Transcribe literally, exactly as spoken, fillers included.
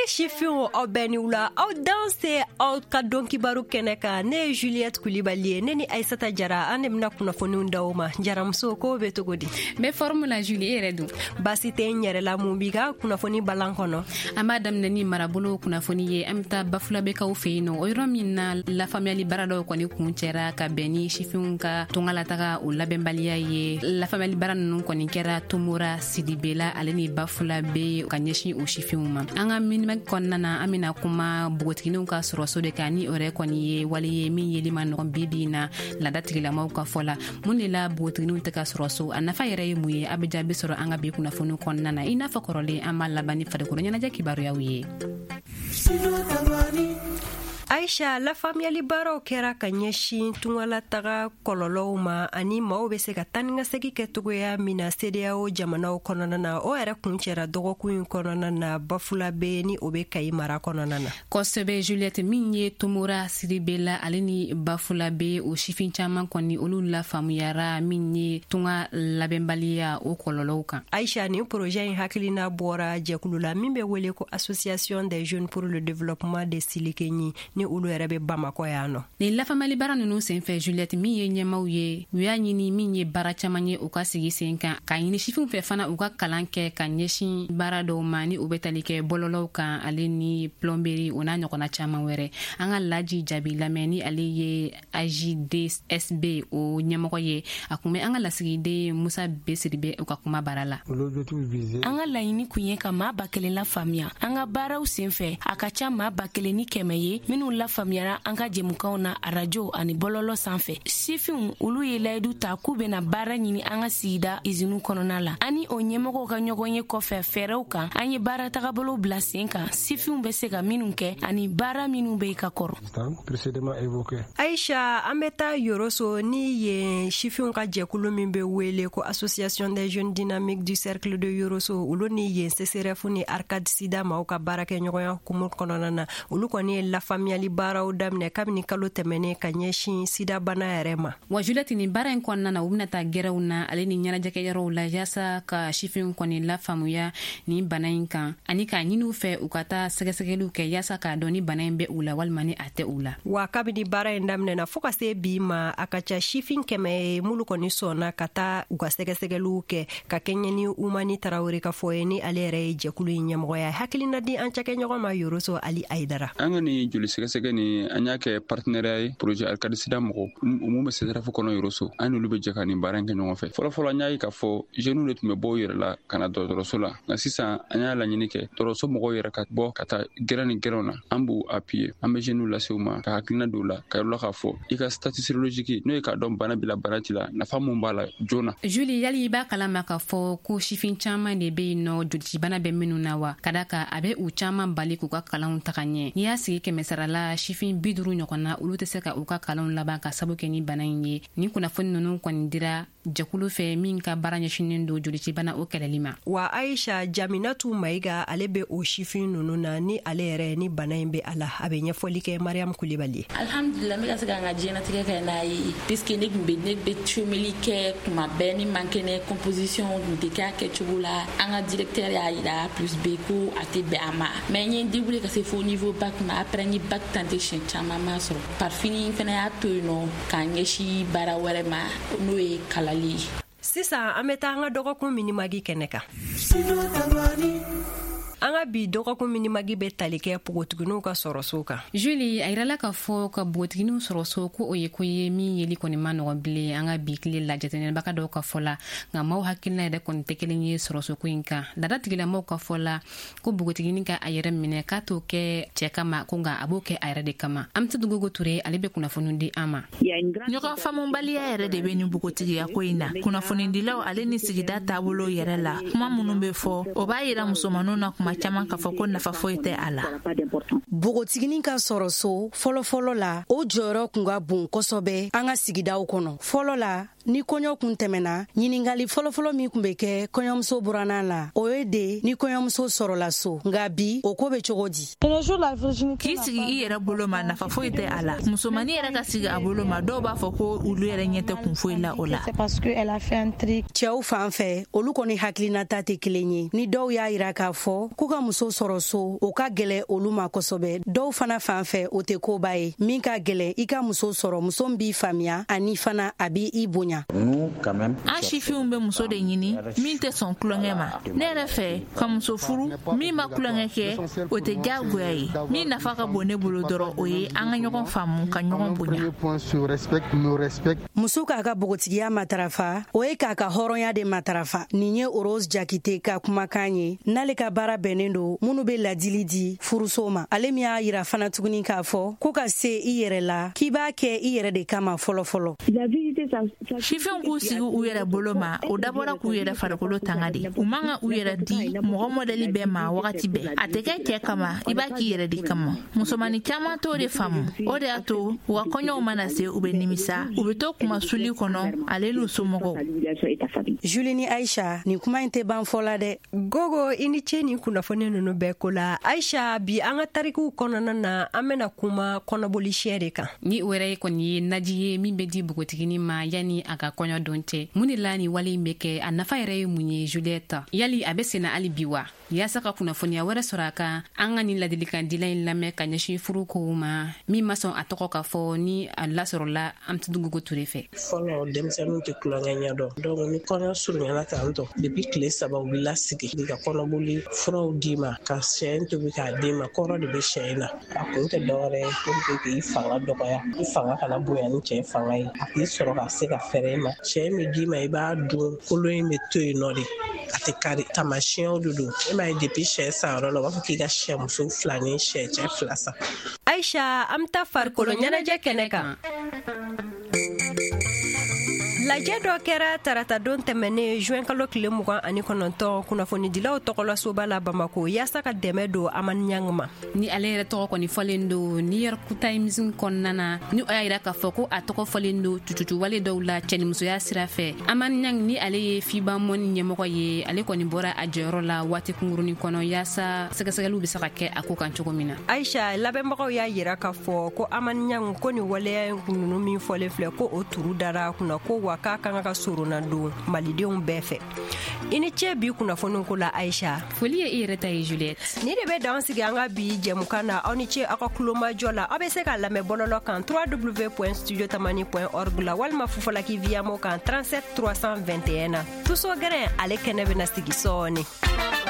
Auditeurs chifion au benioula au danse au kadon kibaru keneka ne Juliette Koulibaly ne ni Aïssata Diarra anemna kuna fonu ndawma jaramso ko betogodi me formula Julie redu basite nyere la mumbiga kuna foni balankono amadam nani marabolo kuna foni ye amta bafula be ka ufeino oyromina la famille barado ko ni kunchera ka beni chifion ka tongala taka o labembalia ye la famille barano ko ni kera tumura sidibela aleni bafula be kanyeshi o chifion ma anga minima konnana amina kuma bugotinu ka soroso de kani ore koni ye wali ye min yeli man no bibina la datigila mawka fola munila bugotinu ta ka soroso anafa yere muye abija be soro anga be kuna fonu konnana ina fa korole amal labani fade ko nyana jakibaru yawiye Aisha la famille libaro kera kanyeshi tungala taga kololo ma ani mawo be se ka taninga segi ketugo ya mina C D A O jamana o konana na o era kunchera dogo kuin konana na bafula be ni obe kai mara konana na Kosebe Juliette Minye Tumura Siribela alini bafula be o shifin chaman koni olu la famuyara Minye tunga labembalia o kololo kan Aisha ni projet hakilina bora jekulula mimbe wele ko Association des jeunes pour le développement des Silikeni ni ulu erebe Bamako yano ni la famille baranu no senfe Juliette Minye nyamauye wiya nyini Minye bara chamanye uka sigi senka ka yini shifin fe fana uka kalanke ka nyeshi bara do mani ubetalike bololo kan alini plomberie ona nyokona chama were anga laji jabi lameni aliye A J D S B o nyamako ye akume anga lasigi de Musa Besiribe uka kuma barala anga laini kunye kama bakele la famia anga bara usenfe akacha ma bakele ni kemeye minu la famiara anga jemukaona radio ani bololo sanfe sifin ulu yelaidu ta kube na bara nyini anga sida izinu konona la ani onyemoko ka nyogonye kofe fereuka ani bara takabolo blasenka sifin beseka minunke ani bara minu be ka koro Aisha ameta yoroso ni ye sifin ka jekulu mimbe wele ko Association des jeunes dynamiques du cercle de Yoroso ulu ni ye seserefu ni Arcade Sida ma ka bara ke nyogonya kumul konona na ulu ko ni la famille libara o damne kabini kalo temene kanyeshi sida bana yarema wa Juliette ni bara nkonna na ubnata gerawna aleni nyana jake yaro la jasa ka shifin koni la famuya ni bana inka anika nyinu fe ukata segesegelu ke yasa ka doni bana mbe ula walmani ate ula wa kabini bara ndamne na foka se bima akacha shifin keme mulu koni sona kata ugasegesegelu ke ka kenyeni umani tarawre ka foyeni alere jekulu nyamgoya hakilina di anchake nyogoma Yoroso Ali Aidara angani juli sega ni anyake partenariat projet Arcade Sida mo mo se dara fo kono Yoroso anu lube jakani baranke nyongo fe folo folo anyai ka fo jeune le tume boyere la kana do Yorosola na sisa anyala nyinike Yoroso mo goyere ka bo kata gerani gerona ambu appui ambe jeune la seuma ka hakina dola ka lo ka fo ika statistique no ka dom bana bila baratila na famu mbala jona Julie yali ba kala maka fo ku shifin chama ne be no julti bana be minuna wa kadaka abe u chama bali ku ka kala takanye ni asi ke mesarala shifin biduru nyokona ulute seka uka kalon laba ka sabuke ni bananye ni kuna fonni nonu kon dira jakulu fe min ka baranya shinindo juliti bana o kelalima wa Aisha Jaminatu Maiga alebe o shifin nonu na ni alere ni banayembe ala abenye folike Mariam Koulibaly alhamdulillah mi ka nga jena tige ka nayi puisque nek be nek be chumilike ma beni mankene composition de ka ke chubula anga directeur ya ida plus be ko ate be ama mais ni dibule ka se fo niveau bac ma après ni bac tentation chama ma so par fini fena ya to no kanyeshi bara were ma no e kalali sisa ameta nga dogo ko minimagi keneka anga bi dogo ko minimagi be talike pogotugunu ka sorosoka Julie airala ka fo ka botginu sorosoko oye ko yemi yeli koni mano bile anga bi kile la jetene baka do ka fola nga maw hakilna de kon tekelinye sorosoko inka dada tigila maw ka fola ko bogotgini ka ayere mine ka to ke cheka ma ko nga aboke ayere de kama amtu dugo ture alibe kuna fonundi ama nyoka famu bali ayere de benu bogotigi ya koina kuna fonundi law aleni sigida tabulo yere la kuma munumbe fo obayira musomano na kuma chama ka foko na fafoite ala bogotigini ka soroso folo folo la o joro kunga bun kosobe anga sigidaw kono folo la ni kɔɲɔ kun tɛmɛna ɲiningali fɔlɔfɔlɔ min kun bɛ kɛ kɔɲɔmuso buranan la o ye de ni kɔɲɔmuso sɔrɔla so nka bi o ko bɛ cogo di k'i sigi i yɛrɛ bolo ma nafa foyi tɛ a la musomani yɛrɛ ka sigi a bolo ma dɔw b'a fɔ ko olu yɛrɛ ɲɛ tɛ kun foyi la o la cɛw fan fɛ olu kɔni hakilinata tɛ kelen ye ni dɔw y'a yira k'a fɔ k'u ka muso sɔrɔ so o ka gɛlɛ olu ma kosɛbɛ dɔw fana fan fɛ o tɛ koba ye min ka gɛlɛ i ka muso sɔrɔ muso b'i faamuya ani fana a b'i i bonya an sifinw bɛ muso de ɲini min tɛ sɔn kulonkɛ ma ne yɛrɛ fɛ ka muso furu min ma kulonkɛ kɛ o tɛ diyagoya ye min nafa ka bon ne bolo dɔrɔn o ye an ka ɲɔgɔn faamu ka ɲɔgɔn bonya muso k'a ka bogotigiya matarafa o ye k'a ka hɔrɔnya de matarafa nin ye Rose Jakite ka kumakan ye n'ale ka baara bɛnnen don minnu bɛ ladili di furuso ma ale min y'a yira fana tuguni k'a fɔ ko ka se i yɛrɛ la k'i b'a kɛ i yɛrɛ de kama fɔlɔfɔlɔ sifinw k'u sigi u yɛrɛ bolo ma o dabɔra k'u yɛrɛ farikolo tanga de u man ka u yɛrɛ di mɔgɔ mɔdɛli bɛɛ ma wagati bɛɛ a tɛ kɛ cɛ kama i b'a k'i yɛrɛ de kama musomani caman t'o de faamu o de y'a to u ka kɔɲɔw mana se u bɛ nimisa u bɛ to kuma suli kɔnɔ ale n'u somɔgɔw Julie ni Aisha nin kuma in tɛ ban fɔ la dɛ gogo i ni ce ni kunnafoni ninnu bɛɛ ko la Aisha bi an ka tarikiw kɔnɔna na an bɛna kuma kɔnɔboli sɛ de kan ni o yɛrɛ kɔni ye naji ye min bɛ di bogotigini ma yani a ka kɔɲɔ don cɛ mun de la ni wale in bɛ kɛ a nafa yɛrɛ ye mun ye Juliette yali a bɛ senna hali bi wa yaasa ka kunnafoniya wɛrɛ sɔrɔ a kan an ka nin ladilikan dila in lamɛn ka ɲɛsin furu kow ma min ma sɔn a tɔgɔ ka fɔ ni a lasɔrɔla Amtidugugu Ture fɛ fɔlɔ denmisɛnninw tɛ kulonkɛ ɲɛ dɔn donc ni kɔɲɔ surunyana tan tɔ depuis tile saba u bɛ lasigi ka kɔnɔboli furaw d'i ma ka sɛ tobi k'a d'i ma kɔrɔ de bɛ sɛ in na a kun tɛ dɔwɛrɛ ye pour que k'i fanga dɔgɔya i fanga kana bonya ni cɛ fanga ye a k'i sɔrɔ ka se ka fɛrɛ i ma cɛ min d'i ma i b'a dun kolo in bɛ to yen nɔ de a tɛ kari tamasiyɛnw de don e m'a ye depuis sɛ san yɔrɔ la u b'a fɔ k'i ka sɛ muso fila ni sɛ cɛ fila san Aisha an bɛ taa farikolo ɲɛnajɛ kɛnɛ kan lajɛ dɔ kɛra tarata don tɛmɛnen juin kalo tile mugan ani kɔnɔntɔn kunnafonidilaw tɔgɔlasoba la Bamako yaasa ka dɛmɛ don Amani Ɲang ma ni ale yɛrɛ tɔgɔ kɔni fɔlen don New York Times kɔnɔna na ni o y'a yira k'a fɔ ko a tɔgɔ fɔlen don tututuwale dɔw la cɛnimusoya sira fɛ Amani Ɲang ni ale ye fiba mɔni ɲɛmɔgɔ ye ale kɔni bɔra a jɔyɔrɔ la waati kungurunin kɔnɔ yaasa sɛgɛsɛgɛliw bɛ se ka kɛ a ko kan cogo min na Aisha labɛnbagaw y'a yira k'a fɔ ko Amani Ɲang ko nin waleya ninnu min fɔlen filɛ ko o turu dara kunna ko wa k'a kan ka suruna don malidenw bɛɛ fɛ i ni ce bi kunnafoniw ko la Aisha foli ye i yɛrɛ ta ye Juliette ni de bɛ dan sigi an ka bi jɛmukan na aw ni ce aw ka kulomajɔ la aw bɛ se ka lamɛn bɔlɔlɔ kan w w w point studio tamani point org la walima fufalaki via mo kan trente-sept trois cent vingt et un na tuso gɛrɛn ale kɛnɛ bɛna sigi sɔɔni